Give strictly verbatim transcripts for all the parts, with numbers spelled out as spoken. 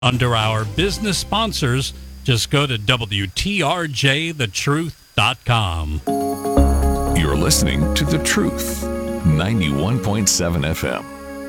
Under our business sponsors, just go to W T R J the truth dot com. You're listening to The Truth, ninety-one point seven F M.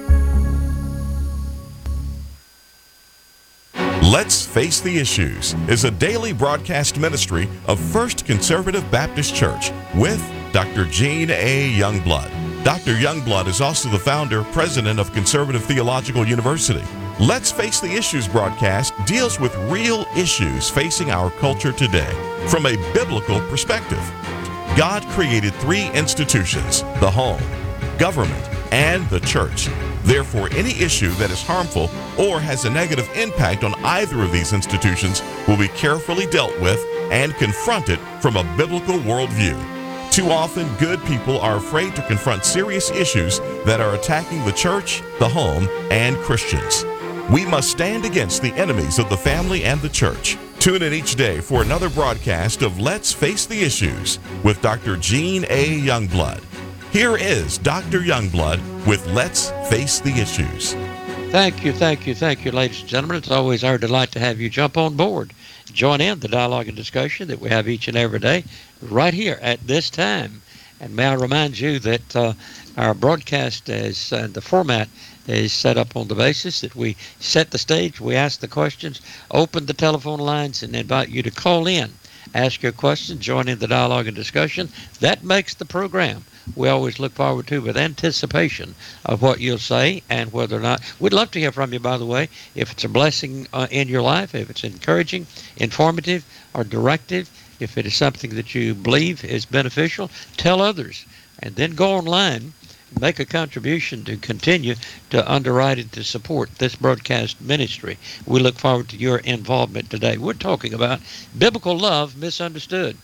Let's Face the Issues is a daily broadcast ministry of First Conservative Baptist Church with Doctor Gene A. Youngblood. Doctor Youngblood is also the founder, president of Conservative Theological University. Let's Face the Issues broadcast deals with real issues facing our culture today from a biblical perspective. God created three institutions, the home, government, and the church. Therefore, any issue that is harmful or has a negative impact on either of these institutions will be carefully dealt with and confronted from a biblical worldview. Too often, good people are afraid to confront serious issues that are attacking the church, the home, and Christians. We must stand against the enemies of the family and the church. Tune in each day for another broadcast of Let's Face the Issues with Doctor Gene A. Youngblood. Here is Doctor Youngblood with Let's Face the Issues. Thank you, thank you, thank you, ladies and gentlemen. It's always our delight to have you jump on board. Join in the dialogue and discussion that we have each and every day right here at this time. And may I remind you that uh, our broadcast is, uh, the format is set up on the basis that we set the stage, we ask the questions, open the telephone lines, and invite you to call in. Ask your question, join in the dialogue and discussion. That makes the program. We always look forward to with anticipation of what you'll say and whether or not. We'd love to hear from you, by the way, if it's a blessing uh, in your life, if it's encouraging, informative, or directive, if it is something that you believe is beneficial, tell others. And then go online, make a contribution to continue to underwrite and to support this broadcast ministry. We look forward to your involvement today. We're talking about biblical love misunderstood.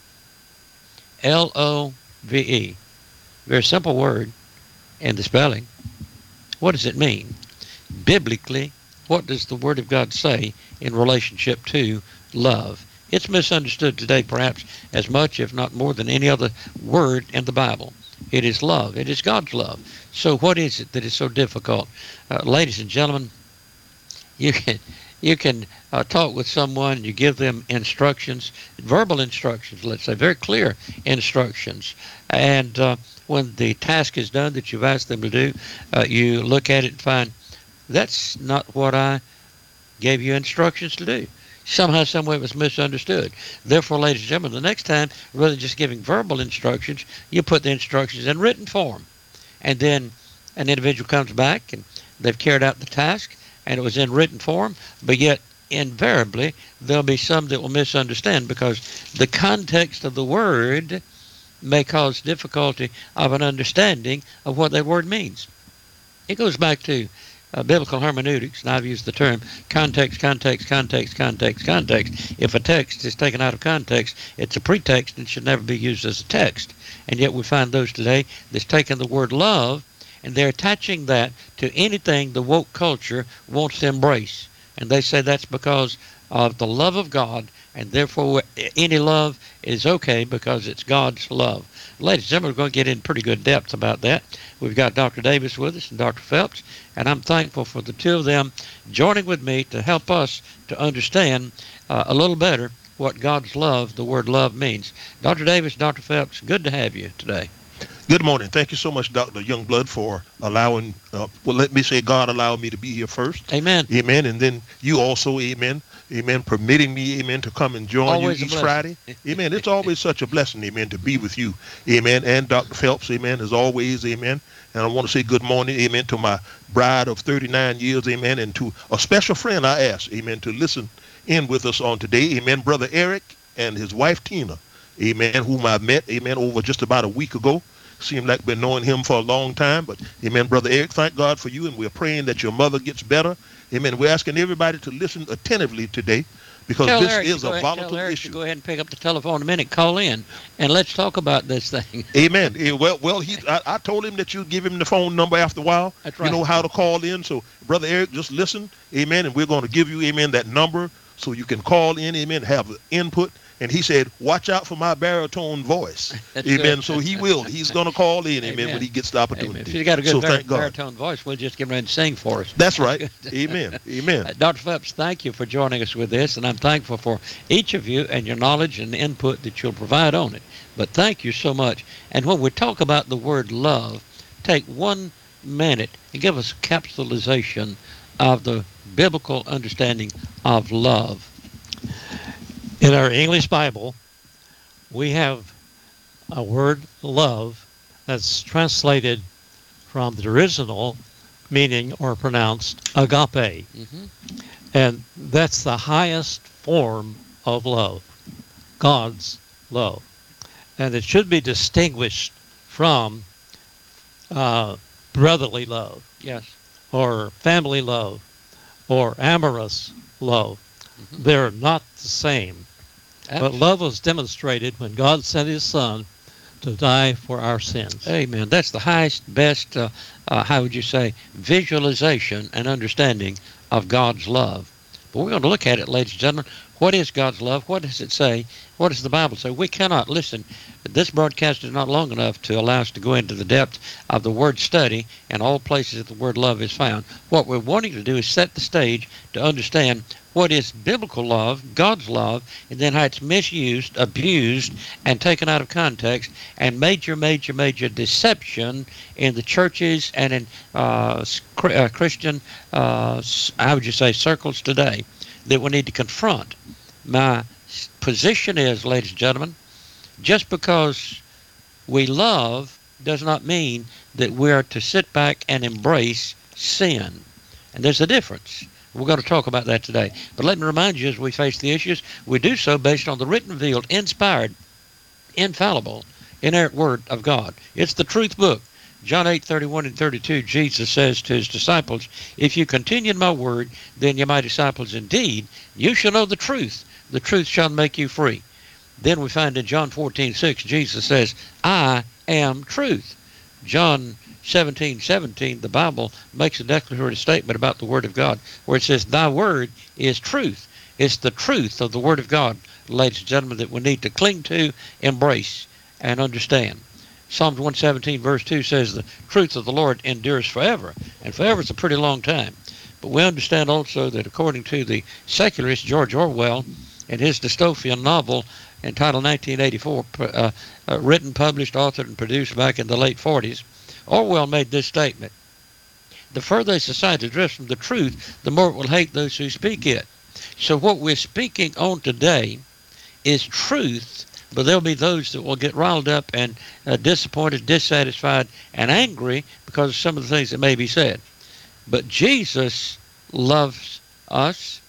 L O V E. Very simple word in the spelling. What does it mean? Biblically, what does the Word of God say in relationship to love? It's misunderstood today perhaps as much, if not more, than any other word in the Bible. It is love. It is God's love. So what is it that is so difficult? Uh, ladies and gentlemen, you can you can uh, talk with someone, you give them instructions, verbal instructions, let's say, very clear instructions. And uh, when the task is done that you've asked them to do, uh, you look at it and find, that's not what I gave you instructions to do. Somehow, some way it was misunderstood. Therefore, ladies and gentlemen, the next time, rather than just giving verbal instructions, you put the instructions in written form. And then an individual comes back and they've carried out the task and it was in written form, but yet invariably there'll be some that will misunderstand because the context of the word may cause difficulty of an understanding of what that word means. It goes back to Uh, biblical hermeneutics, and I've used the term context, context, context, context, context. If a text is taken out of context, it's a pretext and should never be used as a text. And yet we find those today that's taken the word love and they're attaching that to anything the woke culture wants to embrace. And they say that's because of the love of God, and therefore any love is okay because it's God's love. Ladies and gentlemen, we're going to get in pretty good depth about that. We've got Doctor Davis with us and Doctor Phelps, and I'm thankful for the two of them joining with me to help us to understand uh, a little better what God's love, the word love, means. Doctor Davis, Doctor Phelps, good to have you today. Good morning. Thank you so much, Doctor Youngblood, for allowing, uh, well, let me say God allowed me to be here first. Amen. Amen. And then you also, amen, amen, permitting me, amen, to come and join Always you each a Friday. Amen. It's always such a blessing, amen, to be with you. Amen. And Doctor Phelps, amen, as always, amen. And I want to say good morning, amen, to my bride of thirty-nine years, amen, and to a special friend I asked, amen, to listen in with us on today, amen, Brother Eric and his wife Tina, amen, whom I met, amen, over just about a week ago. Seemed like been knowing him for a long time, but amen, Brother Eric, thank God for you, and we're praying that your mother gets better. Amen. We're asking everybody to listen attentively today because tell this Eric is a ahead, volatile tell Eric issue. To go ahead and pick up the telephone in a minute, call in, and let's talk about this thing. Amen. Eh, Well, well, he, I, I told him that you'd give him the phone number after a while. That's right. You know how to call in. So, Brother Eric, just listen. Amen. And we're going to give you, amen, that number so you can call in, amen, have input, And he said, watch out for my baritone voice. That's Amen. good. So he will. He's going to call in, amen, Amen. when he gets the opportunity. Amen. If you've got a good so bar- thank God. baritone voice, we'll just get ready to sing for us. That's right. Amen. Amen. Uh, Doctor Phelps, thank you for joining us with this, and I'm thankful for each of you and your knowledge and input that you'll provide on it. But thank you so much. And when we talk about the word love, take one minute and give us a capsulization of the biblical understanding of love. In our English Bible, we have a word love that's translated from the original meaning or pronounced agape. Mm-hmm. And that's the highest form of love, God's love. And it should be distinguished from uh, brotherly love Yes. or family love or amorous love. Mm-hmm. They're not the same. But Absolutely. love was demonstrated when God sent his son to die for our sins. Amen. That's the highest, best, uh, uh, how would you say, visualization and understanding of God's love. But we're going to look at it, ladies and gentlemen. What is God's love? What does it say? What does the Bible say? We cannot listen. This broadcast is not long enough to allow us to go into the depth of the word study and all places that the word love is found. What we're wanting to do is set the stage to understand what is biblical love, God's love, and then how it's misused, abused, and taken out of context, and major, major, major deception in the churches and in uh, uh, Christian, uh, how would you say, circles today that we need to confront. My position is, ladies and gentlemen, just because we love does not mean that we are to sit back and embrace sin. And there's a difference. We're going to talk about that today. But let me remind you, as we face the issues, we do so based on the written, revealed, inspired, infallible, inerrant Word of God. It's the truth book. John eight, thirty-one and thirty-two, Jesus says to his disciples, if you continue in my word, then you're my disciples indeed. You shall know the truth. The truth shall make you free. Then we find in John fourteen, six, Jesus says, I am truth. John seventeen, seventeen, the Bible makes a declaratory statement about the Word of God, where it says, thy word is truth. It's the truth of the Word of God, ladies and gentlemen, that we need to cling to, embrace, and understand. Psalms one seventeen, verse two says, the truth of the Lord endures forever. And forever is a pretty long time. But we understand also that according to the secularist George Orwell, in his dystopian novel entitled nineteen eighty-four, uh, uh, written, published, authored, and produced back in the late forties, Orwell made this statement: the further a society drifts from the truth, the more it will hate those who speak it. So what we're speaking on today is truth, but there'll be those that will get riled up and uh, disappointed, dissatisfied, and angry because of some of the things that may be said. But Jesus loves us.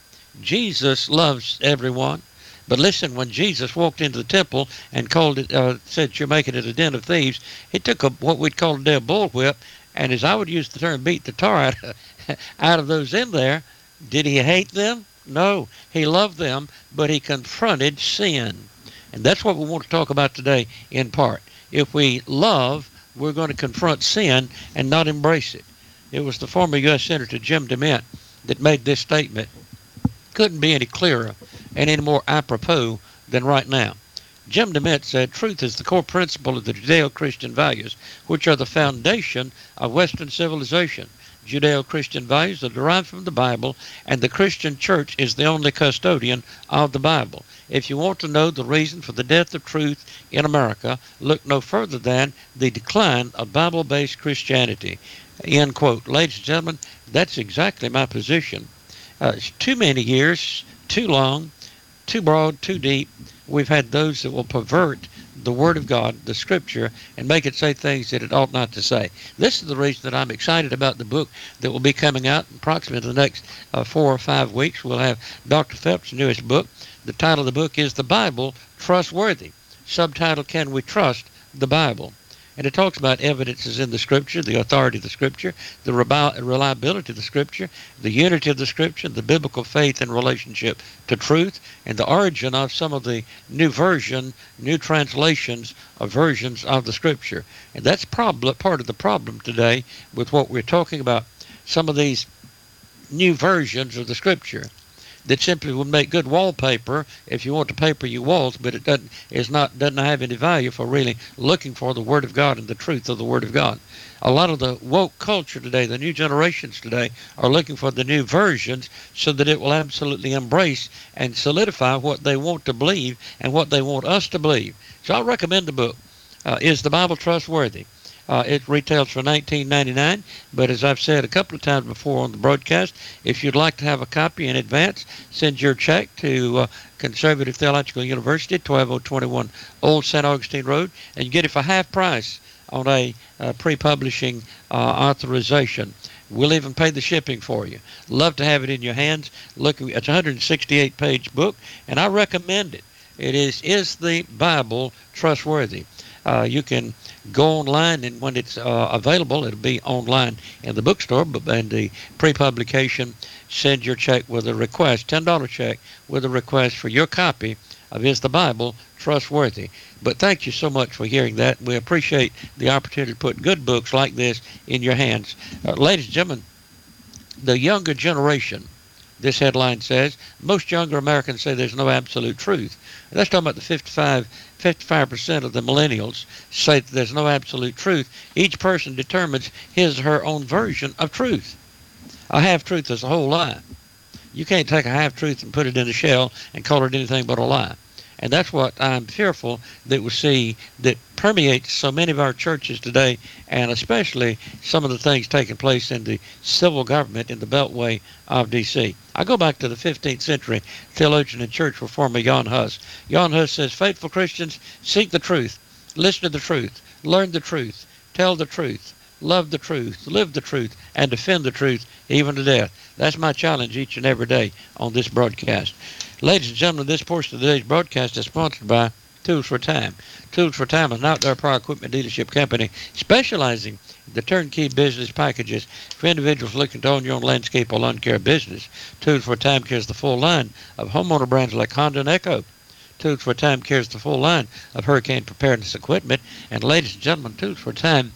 Jesus loves everyone. But listen, when Jesus walked into the temple and called it, uh, said, you're making it a den of thieves, he took a, what we'd call today a bullwhip, and as I would use the term, beat the tar out, out of those in there. Did he hate them? No. He loved them, but he confronted sin. And that's what we want to talk about today in part. If we love, we're going to confront sin and not embrace it. It was the former U S Senator Jim DeMint that made this statement. Couldn't be any clearer and any more apropos than right now. Jim DeMint said, truth is the core principle of the Judeo-Christian values, which are the foundation of Western civilization. Judeo-Christian values are derived from the Bible, and the Christian church is the only custodian of the Bible. If you want to know the reason for the death of truth in America, look no further than the decline of Bible-based Christianity. End quote. Ladies and gentlemen, that's exactly my position. Uh, it's too many years, too long, too broad, too deep. We've had those that will pervert the Word of God, the Scripture, and make it say things that it ought not to say. This is the reason that I'm excited about the book that will be coming out approximately the next uh, four or five weeks. We'll have Doctor Phelps' newest book. The title of the book is The Bible Trustworthy. Subtitle, Can We Trust the Bible? And it talks about evidences in the Scripture, the authority of the Scripture, the reliability of the Scripture, the unity of the Scripture, the biblical faith and relationship to truth, and the origin of some of the new version, new translations of versions of the Scripture. And that's prob- part of the problem today with what we're talking about, some of these new versions of the Scripture. that simply would make good wallpaper if you want to paper your walls, but it doesn't is not doesn't have any value for really looking for the Word of God and the truth of the Word of God. A lot of the woke culture today, the new generations today, are looking for the new versions so that it will absolutely embrace and solidify what they want to believe and what they want us to believe. So I recommend the book. Uh, Is the Bible Trustworthy? Uh, it retails for nineteen ninety-nine dollars, but as I've said a couple of times before on the broadcast, if you'd like to have a copy in advance, send your check to uh, Conservative Theological University, twelve oh twenty-one Old Saint Augustine Road, and you get it for half price on a uh, pre-publishing uh, authorization. We'll even pay the shipping for you. Love to have it in your hands. Look, it's a one hundred sixty-eight page book, and I recommend it. It is, Is the Bible Trustworthy? Uh, you can go online, and when it's uh, available, it'll be online in the bookstore, but in the pre-publication, send your check with a request, ten dollar check with a request for your copy of Is the Bible Trustworthy? But thank you so much for hearing that. We appreciate the opportunity to put good books like this in your hands. Uh, ladies and gentlemen, the younger generation, this headline says, most younger Americans say there's no absolute truth. And that's talking about the fifty-five, fifty-five percent of the millennials say that there's no absolute truth. Each person determines his or her own version of truth. A half-truth is a whole lie. You can't take a half-truth and put it in a shell and call it anything but a lie. And that's what I'm fearful that we see that permeates so many of our churches today, and especially some of the things taking place in the civil government in the Beltway of D C. I go back to the fifteenth century theologian and church reformer Jan Hus. Jan Hus says, faithful Christians seek the truth, listen to the truth, learn the truth, tell the truth, love the truth, live the truth, and defend the truth even to death. That's my challenge each and every day on this broadcast. Ladies and gentlemen, this portion of today's broadcast is sponsored by Tools for Time. Tools for Time is an outdoor power equipment dealership company specializing in the turnkey business packages for individuals looking to own your own landscape or lawn care business. Tools for Time carries the full line of homeowner brands like Honda and Echo. Tools for Time carries the full line of hurricane preparedness equipment. And ladies and gentlemen, Tools for Time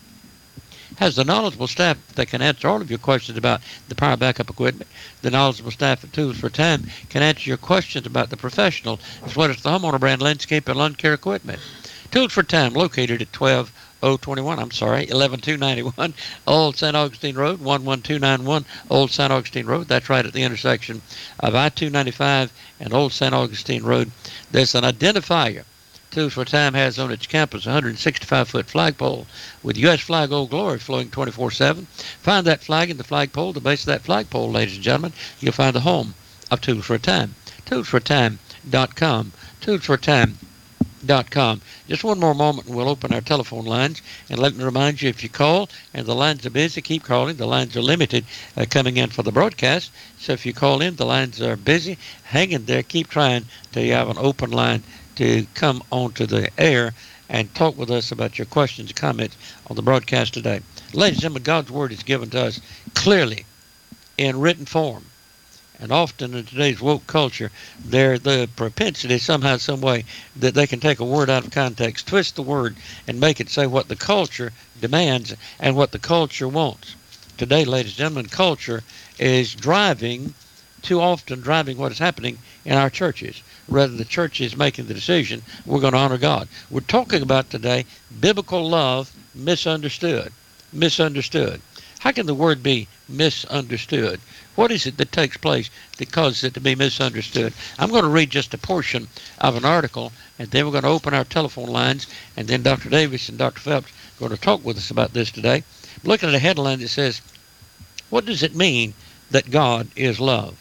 has the knowledgeable staff that can answer all of your questions about the power backup equipment. The knowledgeable staff at Tools for Time can answer your questions about the professional as well as the homeowner brand landscape and lawn care equipment. Tools for Time, located at twelve oh twenty-one, I'm sorry, eleven two ninety-one Old Saint Augustine Road, one one two nine one Old Saint Augustine Road. That's right at the intersection of I two ninety-five and Old Saint Augustine Road. There's an identifier Tools for Time has on its campus a one hundred sixty-five foot flagpole with U S flag Old Glory flowing twenty-four seven. Find that flag in the flagpole, the base of that flagpole, ladies and gentlemen. You'll find the home of Tools for Time. tools for time dot com. tools for time dot com. Just one more moment and we'll open our telephone lines. And let me remind you, if you call and the lines are busy, keep calling. The lines are limited uh, coming in for the broadcast. So if you call in, the lines are busy. Hang in there. Keep trying till you have an open line to come onto the air and talk with us about your questions and comments on the broadcast today. Ladies and gentlemen, God's Word is given to us clearly in written form. And often in today's woke culture, there's the propensity somehow, some way, that they can take a word out of context, twist the word, and make it say what the culture demands and what the culture wants. Today, ladies and gentlemen, culture is driving, too often driving what is happening in our churches. Rather, the church is making the decision, we're going to honor God. We're talking about today biblical love misunderstood. Misunderstood. How can the word be misunderstood? What is it that takes place that causes it to be misunderstood? I'm going to read just a portion of an article, and then we're going to open our telephone lines, and then Doctor Davis and Doctor Phelps are going to talk with us about this today. I'm looking at a headline that says, what does it mean that God is love?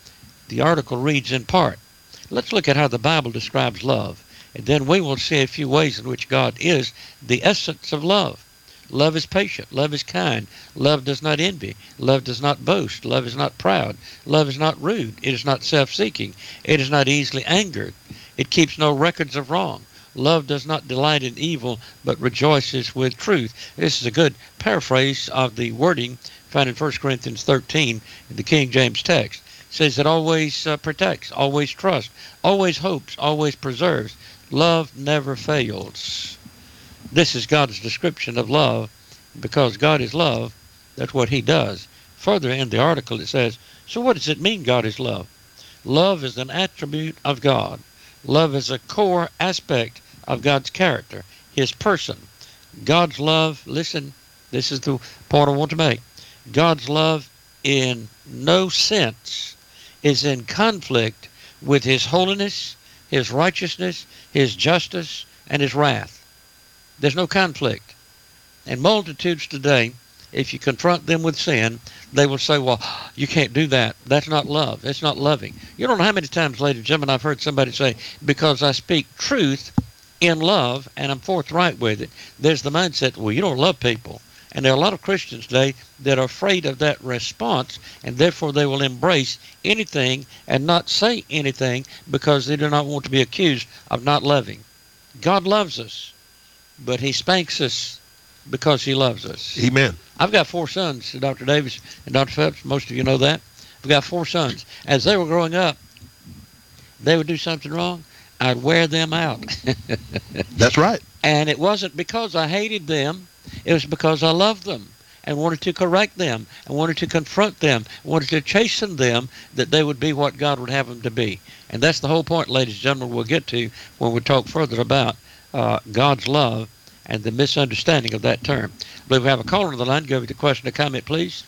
The article reads in part, let's look at how the Bible describes love, and then we will see a few ways in which God is the essence of love. Love is patient. Love is kind. Love does not envy. Love does not boast. Love is not proud. Love is not rude. It is not self-seeking. It is not easily angered. It keeps no records of wrong. Love does not delight in evil, but rejoices with truth. This is a good paraphrase of the wording found in First Corinthians thirteen in the King James text. It says it always uh, protects, always trusts, always hopes, always preserves. Love never fails. This is God's description of love. Because God is love, that's what he does. Further in the article it says, so what does it mean God is love? Love is an attribute of God. Love is a core aspect of God's character, his person. God's love, listen, this is the point I want to make. God's love in no sense is in conflict with his holiness, his righteousness, his justice, and his wrath. There's no conflict. And multitudes today, if you confront them with sin, they will say, well, you can't do that. That's not love. That's not loving. You don't know how many times, ladies and gentlemen, I've heard somebody say, because I speak truth in love and I'm forthright with it, there's the mindset, well, you don't love people. And there are a lot of Christians today that are afraid of that response, and therefore they will embrace anything and not say anything because they do not want to be accused of not loving. God loves us, but he spanks us because he loves us. Amen. I've got four sons, Doctor Davis and Doctor Phelps. Most of you know that. I've got four sons. As they were growing up, they would do something wrong, I'd wear them out. That's right. And it wasn't because I hated them. It was because I loved them and wanted to correct them and wanted to confront them, wanted to chasten them that they would be what God would have them to be. And that's the whole point, ladies and gentlemen, we'll get to when we talk further about uh, God's love and the misunderstanding of that term. I believe we have a caller on the line. Go over the question or comment, please.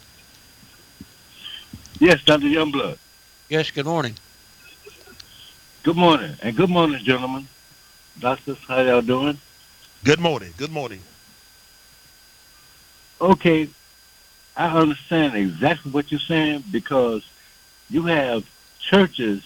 Yes, Doctor Youngblood. Yes, good morning. Good morning. And good morning, gentlemen. Doctors, how y'all doing? Good morning. Good morning. Okay, I understand exactly what you're saying because you have churches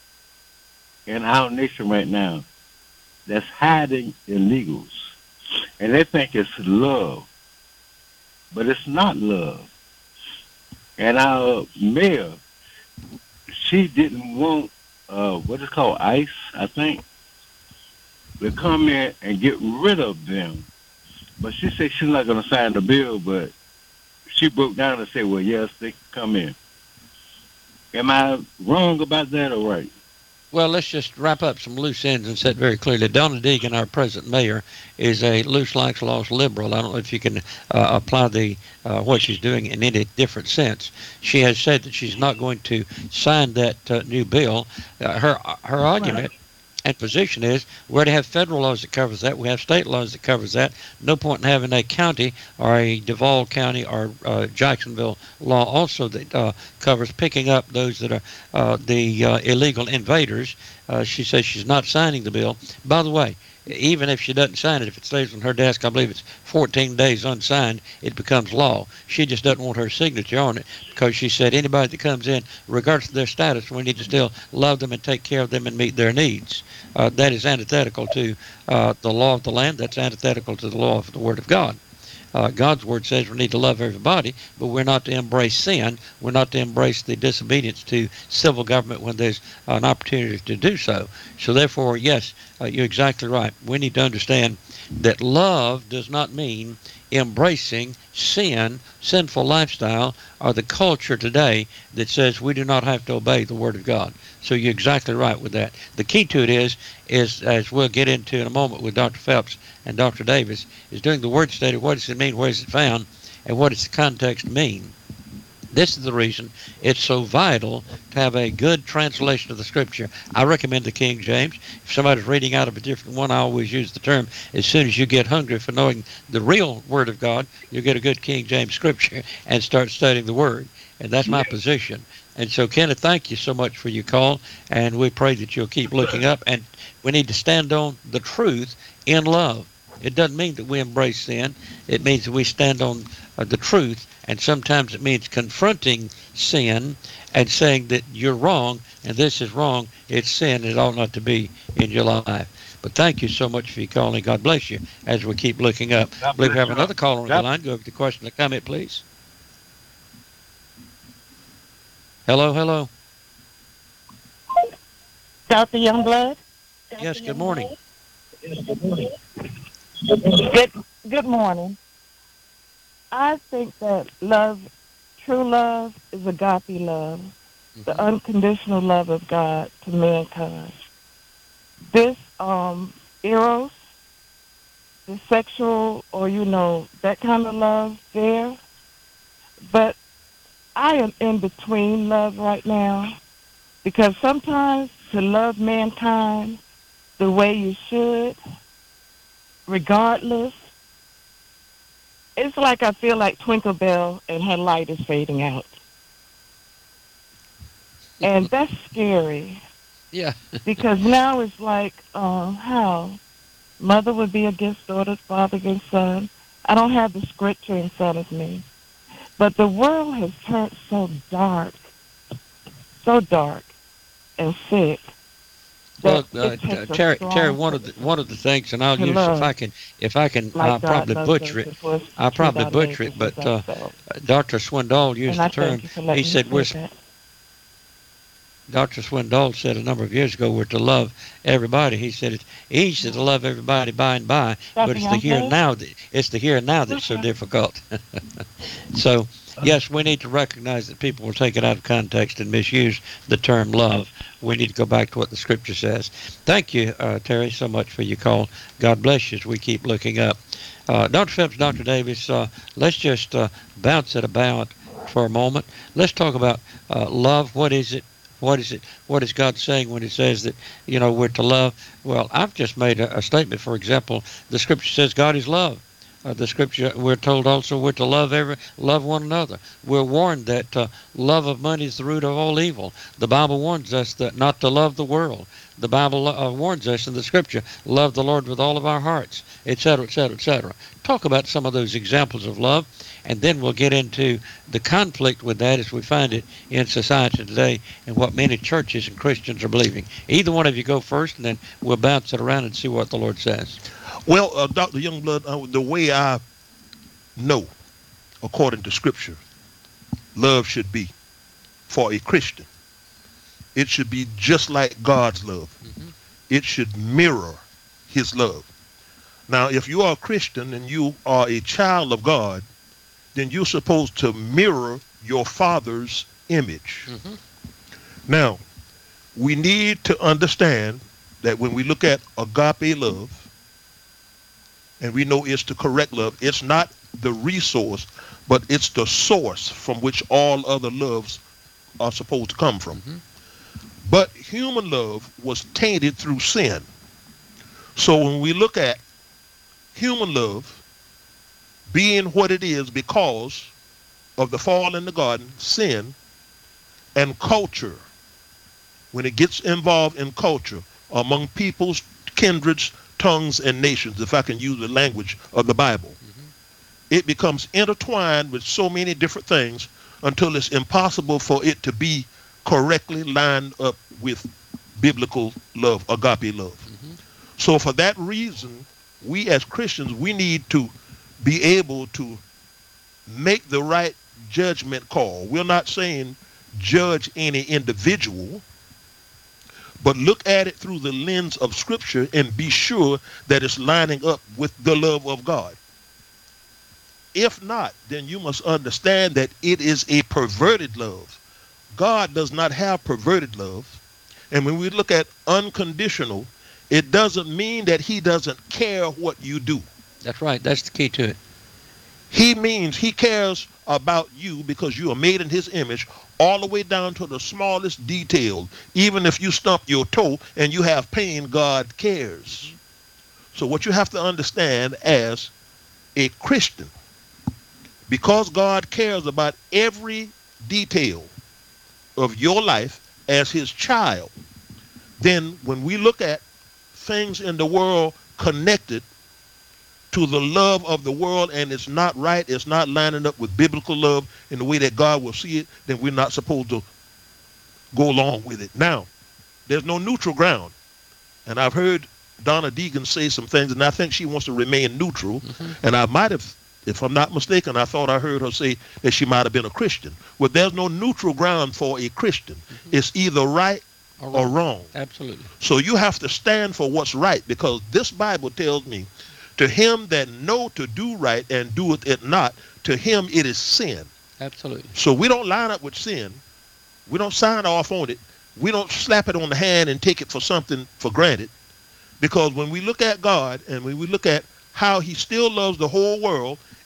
in our nation right now that's hiding illegals. And they think it's love. But it's not love. And our mayor, she didn't want, uh, what is called ICE, I think, to come in and get rid of them. But she said she's not going to sign the bill, but she broke down and said, well, yes, they can come in. Am I wrong about that or right? Well, let's just wrap up some loose ends and say it very clearly. Donna Deegan, our present mayor, is a loose likes laws liberal. I don't know if you can uh, apply the uh, what she's doing in any different sense. She has said that she's not going to sign that uh, new bill. Uh, her her argument and position is we already have federal laws that covers that. We have state laws that covers that. No point in having a county or a Duval County or uh, Jacksonville law also that uh, covers picking up those that are uh, the uh, illegal invaders. Uh, she says she's not signing the bill. By the way, even if she doesn't sign it, if it stays on her desk, I believe it's fourteen days unsigned, it becomes law. She just doesn't want her signature on it because she said anybody that comes in, regardless of their status, we need to still love them and take care of them and meet their needs. Uh, that is antithetical to uh, the law of the land. That's antithetical to the law of the Word of God. Uh, God's Word says we need to love everybody, but we're not to embrace sin. We're not to embrace the disobedience to civil government when there's an opportunity to do so. So therefore, yes, uh, you're exactly right. We need to understand that love does not mean embracing sin, sinful lifestyle, or the culture today that says we do not have to obey the Word of God. So you're exactly right with that. The key to it is, is as we'll get into in a moment with Doctor Phelps and Doctor Davis, is doing the word study. What does it mean? Where is it found? And what does the context mean? This is the reason it's so vital to have a good translation of the Scripture. I recommend the King James. If somebody's reading out of a different one, I always use the term, as soon as you get hungry for knowing the real Word of God, you get a good King James Scripture and start studying the Word. And that's my position. And so, Kenneth, thank you so much for your call, and we pray that you'll keep looking up. And we need to stand on the truth in love. It doesn't mean that we embrace sin. It means that we stand on uh, the truth, and sometimes it means confronting sin and saying that you're wrong, and this is wrong, it's sin, it ought not to be in your life. But thank you so much for your calling. God bless you as we keep looking up. I believe we have another caller on the line. Go over to the question and comment, please. Hello, hello. Doctor Youngblood? Yes, good morning. Good, good morning. I think that love, true love, is agape love, mm-hmm. the unconditional love of God to mankind. This um, eros, the sexual, or, you know, that kind of love there, but I am in between love right now. Because sometimes to love mankind the way you should, regardless, it's like I feel like Twinkle Bell and her light is fading out. And that's scary. Yeah. Because now it's like, uh, how? Mother would be against daughters, father against son. I don't have the scripture in front of me. But the world has turned so dark, so dark and sick. Well, that uh, it takes a Terry, strong Terry, one of the one of the things, and I'll to use love if I can, if I can, like I'll God probably loves butcher us it. as well as I'll treat probably our butcher it, neighbors but as uh, ourselves. Doctor Swindoll used And I the term. thank you for letting He me said say we're. that. Doctor Swindoll said a number of years ago, we're to love everybody. He said it's easy to love everybody by and by, but it's the here and now. That, it's the here and now that's so difficult. So, yes, we need to recognize that people will take it out of context and misuse the term love. We need to go back to what the Scripture says. Thank you, uh, Terry, so much for your call. God bless you as we keep looking up. Uh, Doctor Phelps, Doctor Davis, uh, let's just uh, bounce it about for a moment. Let's talk about uh, love. What is it? What is it? What is God saying when He says that, you know, we're to love? Well, I've just made a, a statement. For example, the Scripture says God is love. Uh, the Scripture, we're told also we're to love every, love one another. We're warned that uh, love of money is the root of all evil. The Bible warns us that not to love the world. The Bible uh, warns us in the Scripture, love the Lord with all of our hearts, et cetera, et cetera, et cetera. Talk about some of those examples of love, and then we'll get into the conflict with that as we find it in society today and what many churches and Christians are believing. Either one of you go first, and then we'll bounce it around and see what the Lord says. Well, uh, Doctor Youngblood, uh, the way I know, according to Scripture, love should be for a Christian, it should be just like God's love. Mm-hmm. It should mirror His love. Now, if you are a Christian and you are a child of God, then you're supposed to mirror your Father's image. Mm-hmm. Now, we need to understand that when we look at agape love, and we know it's the correct love, it's not the resource, but it's the source from which all other loves are supposed to come from. Mm-hmm. But human love was tainted through sin. So when we look at human love being what it is because of the fall in the garden, sin, and culture, when it gets involved in culture among peoples, kindreds, tongues, and nations, if I can use the language of the Bible, mm-hmm. it becomes intertwined with so many different things until it's impossible for it to be correctly lined up with biblical love, agape love. Mm-hmm. So for that reason, we as Christians, we need to be able to make the right judgment call. We're not saying judge any individual, but look at it through the lens of Scripture and be sure that it's lining up with the love of God. If not, then you must understand that it is a perverted love. God does not have perverted love. And when we look at unconditional, it doesn't mean that He doesn't care what you do. That's right. That's the key to it. He means He cares about you because you are made in His image, all the way down to the smallest detail. Even if you stump your toe and you have pain, God cares. So what you have to understand as a Christian, because God cares about every detail of your life as His child, then when we look at things in the world connected to the love of the world and it's not right, it's not lining up with biblical love in the way that God will see it, then we're not supposed to go along with it. Now, there's no neutral ground. And I've heard Donna Deegan say some things, and I think she wants to remain neutral. Mm-hmm. And I might have, if I'm not mistaken, I thought I heard her say that she might have been a Christian. Well, there's no neutral ground for a Christian. Mm-hmm. It's either right or wrong. or wrong. Absolutely. So you have to stand for what's right, because this Bible tells me, to him that know to do right and doeth it not, to him it is sin. Absolutely. So we don't line up with sin. We don't sign off on it. We don't slap it on the hand and take it for something for granted. Because when we look at God and when we look at how he still loves the whole world,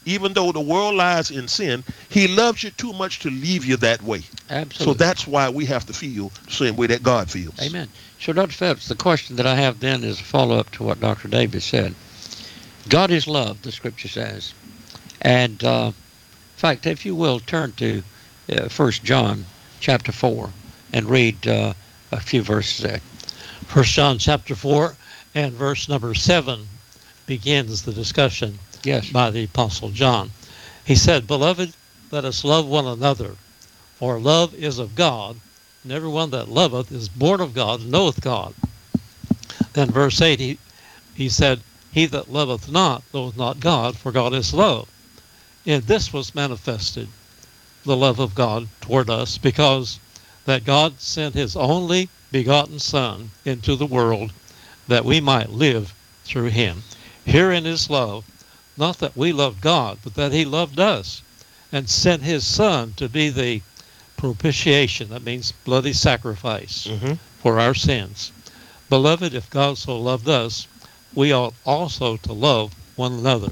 even though the world lies in sin, he loves you too much to leave you that way. Absolutely. So that's why we have to feel the same way that God feels. Amen. So, Doctor Phelps, the question that I have then is a follow-up to what Doctor Davis said. God is love, the Scripture says. And, uh, in fact, if you will, turn to uh, First John chapter four and read uh, a few verses there. First John chapter four and verse number seven begins the discussion Yes. by the Apostle John. He said, Beloved, let us love one another, for love is of God, and everyone that loveth is born of God, and knoweth God. Then verse eight, he, he said, He that loveth not knoweth not God, for God is love. In this was manifested the love of God toward us, because that God sent his only begotten Son into the world, that we might live through him. Herein is love, not that we loved God, but that he loved us, and sent his Son to be the propitiation, that means bloody sacrifice, Mm-hmm. for our sins. Beloved, if God so loved us, we ought also to love one another.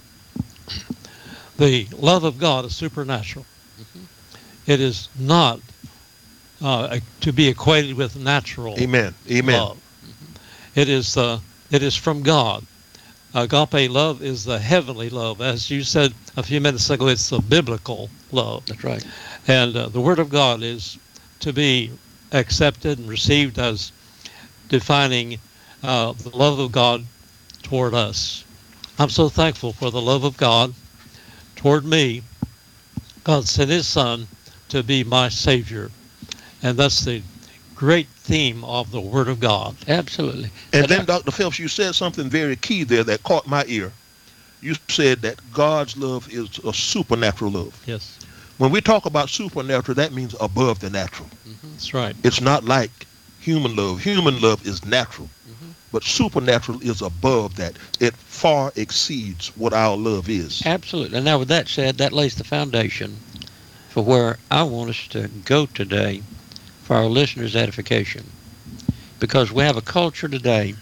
The love of God is supernatural. It is not uh, to be equated with natural Amen. Amen. love. It is uh, it is from God. Agape love is the heavenly love. As you said a few minutes ago, it's the biblical love. That's right. And uh, the Word of God is to be accepted and received as defining uh, the love of God toward us. I'm so thankful for the love of God toward me. God sent his Son to be my Savior. And that's the great theme of the Word of God. Absolutely. And then, Doctor Phelps, you said something very key there that caught my ear. You said that God's love is a supernatural love. Yes, When we talk about supernatural, that means above the natural. that's right. It's not like human love. Human love is natural. But supernatural is above that. It far exceeds what our love is. Absolutely. And now with that said, that lays the foundation for where I want us to go today for our listeners' edification. Because we have a culture today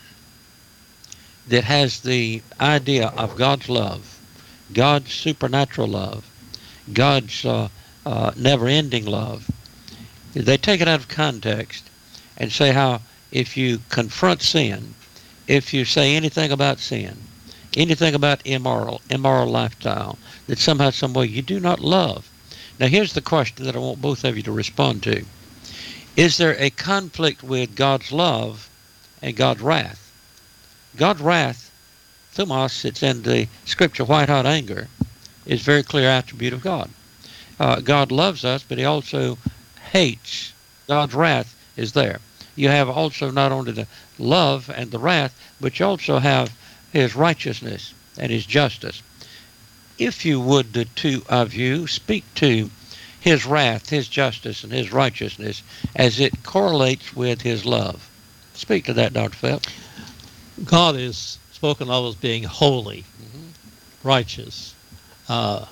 that has the idea of God's love, God's supernatural love, God's uh, uh, never-ending love. They take it out of context and say how if you confront sin, if you say anything about sin, anything about immoral, immoral lifestyle, that somehow, some way you do not love. Now here's the question that I want both of you to respond to. Is there a conflict with God's love and God's wrath? God's wrath, thumos, it's in the scripture, white-hot anger, is a very clear attribute of God. Uh, God loves us, but he also hates. God's wrath is there. You have also not only the love and the wrath, but you also have his righteousness and his justice. If you would, the two of you, speak to his wrath, his justice, and his righteousness as it correlates with his love. Speak to that, Doctor Phelps. God is spoken of as being holy, righteous. Uh,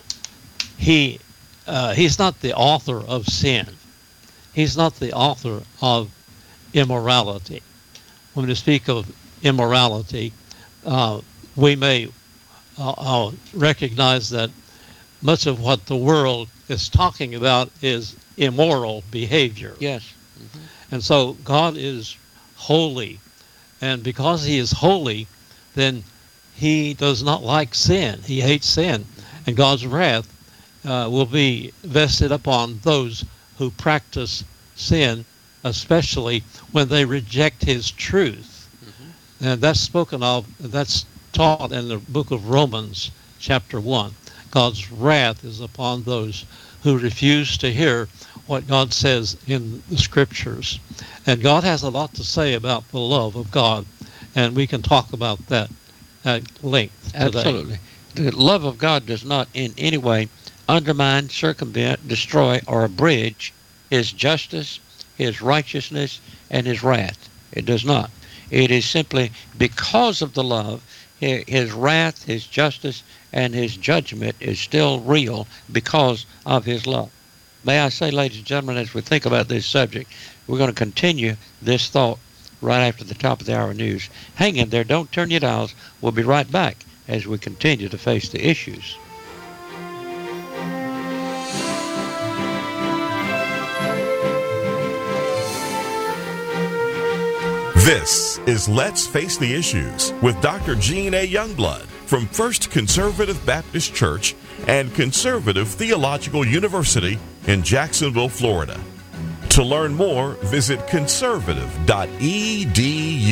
he uh, he's not the author of sin. He's not the author of immorality. When we speak of immorality, uh, we may uh, uh, recognize that much of what the world is talking about is immoral behavior. Yes. And so God is holy. And because he is holy, then he does not like sin. He hates sin. And God's wrath uh, will be vested upon those who practice sin, especially when they reject his truth. Mm-hmm. And that's spoken of, that's taught in the book of Romans, chapter one. God's wrath is upon those who refuse to hear what God says in the scriptures. And God has a lot to say about the love of God, and we can talk about that at length today. Absolutely. The love of God does not in any way undermine, circumvent, destroy, or abridge his justice, his righteousness, and his wrath. It does not. It is simply because of the love, his wrath, his justice, and his judgment is still real because of his love. May I say, ladies and gentlemen, as we think about this subject, we're going to continue this thought right after the top of the hour news. Hang in there. Don't turn your dials. We'll be right back as we continue to face the issues. This is Let's Face the Issues with Doctor Gene A. Youngblood from First Conservative Baptist Church and Conservative Theological University in Jacksonville, Florida. To learn more, visit conservative dot e d